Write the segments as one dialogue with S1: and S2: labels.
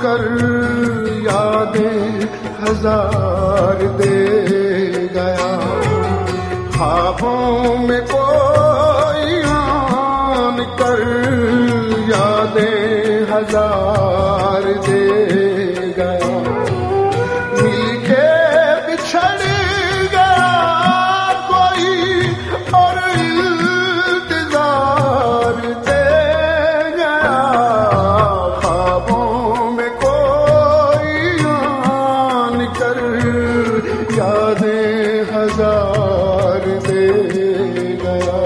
S1: कर यादें हजार दे गया। ख्वाबों में कोई आन कर यादें हजार दे गया। मिलके बिछड़ गया कोई और इंतजार दे गया। ख्वाबों में कोई आन कर यादें हजार दे गया।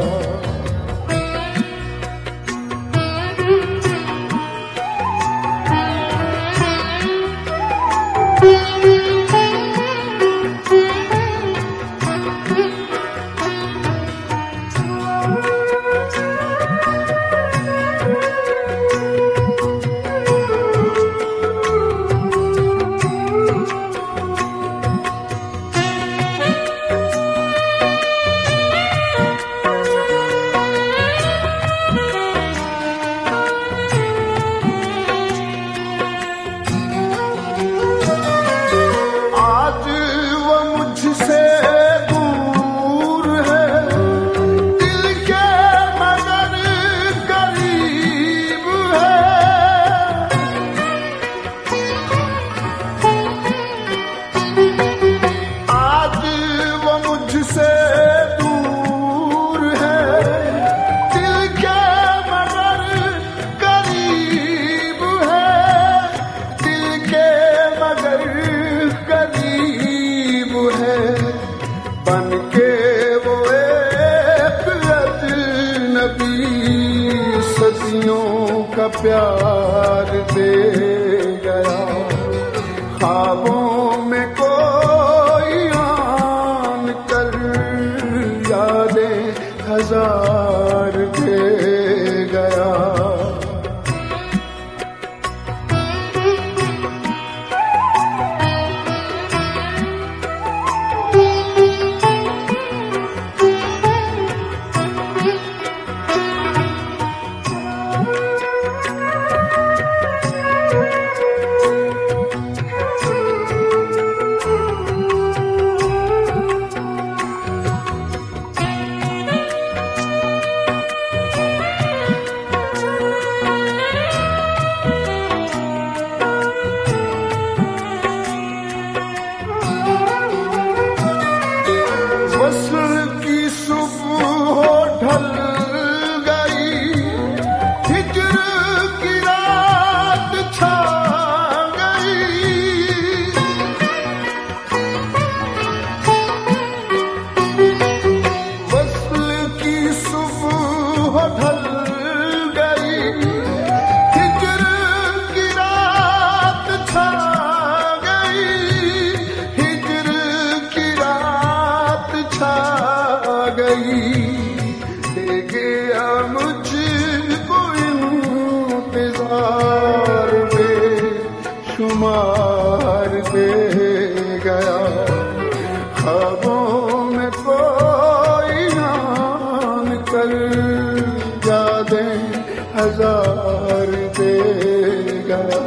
S1: सदियों का प्यार दे गया। ख्वाबों में कोई आन कर यादें हजार दे गया। वस्ल की सुबह ढल गई, हिज्र की रात छा गई। वस्ल की सुबह ढल गई, हिज्र की रात छा गई। हिज्र की रात छा गई। दे गया मुझको इंतजार बेशुमार दे गया। ख्वाबों में कोई आन कर यादें हजार दे गया।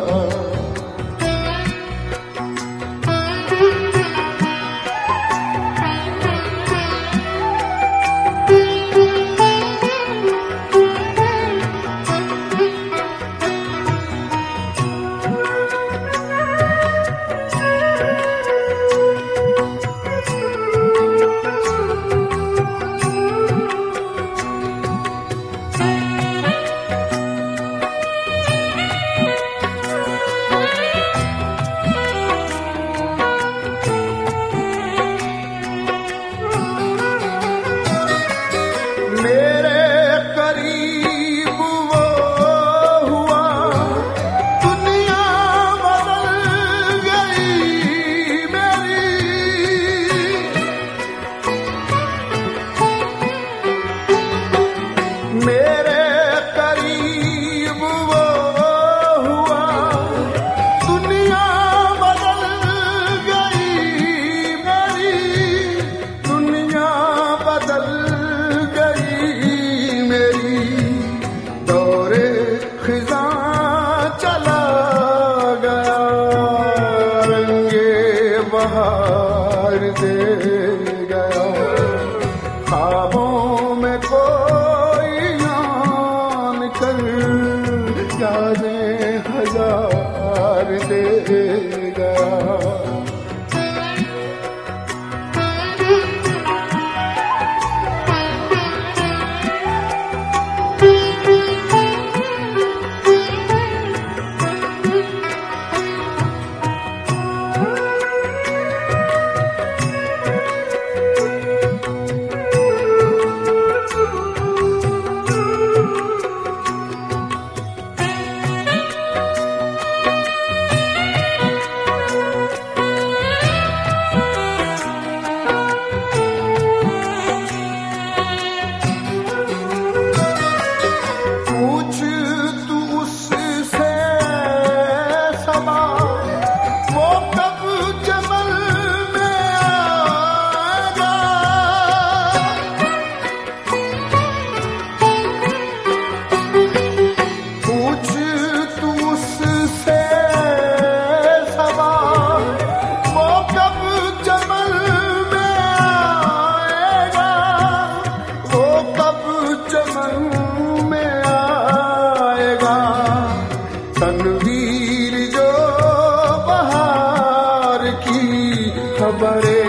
S1: गया। तनवीर जो बहार की खबरें